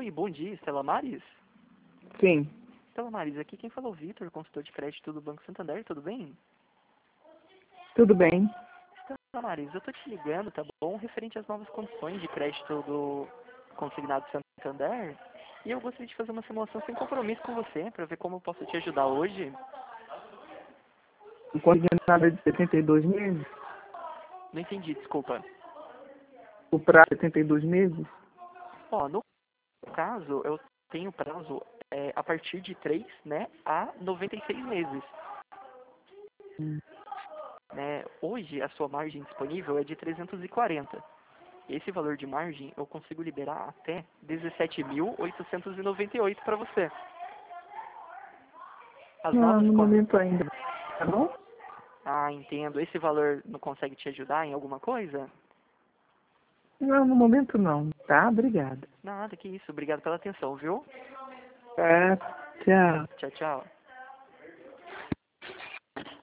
Oi, bom dia, Estela Maris? Sim, Estela Maris, aqui quem falou, Vitor, consultor de crédito do Banco Santander, tudo bem? tudo bem. Estela Maris, eu tô te ligando, tá bom? Referente às novas condições de crédito do consignado Santander. E eu gostaria de fazer uma simulação sem compromisso com você, para ver como eu posso te ajudar hoje. O consignado é de 72 meses? Não entendi, desculpa. O prazo é 72 meses? Ó, no caso, eu tenho prazo a partir de 3, né, a 96 meses. Né? Hoje, a sua margem disponível é de 340. Esse valor de margem eu consigo liberar até 17.898 para você. As Não, novas no contas. momento ainda. Tá bom? Ah, entendo. Esse valor não consegue te ajudar em alguma coisa? Não, no momento não. Tá? Obrigada. Nada, que isso. Obrigado pela atenção, viu? Tá. Tchau. Tchau, tchau.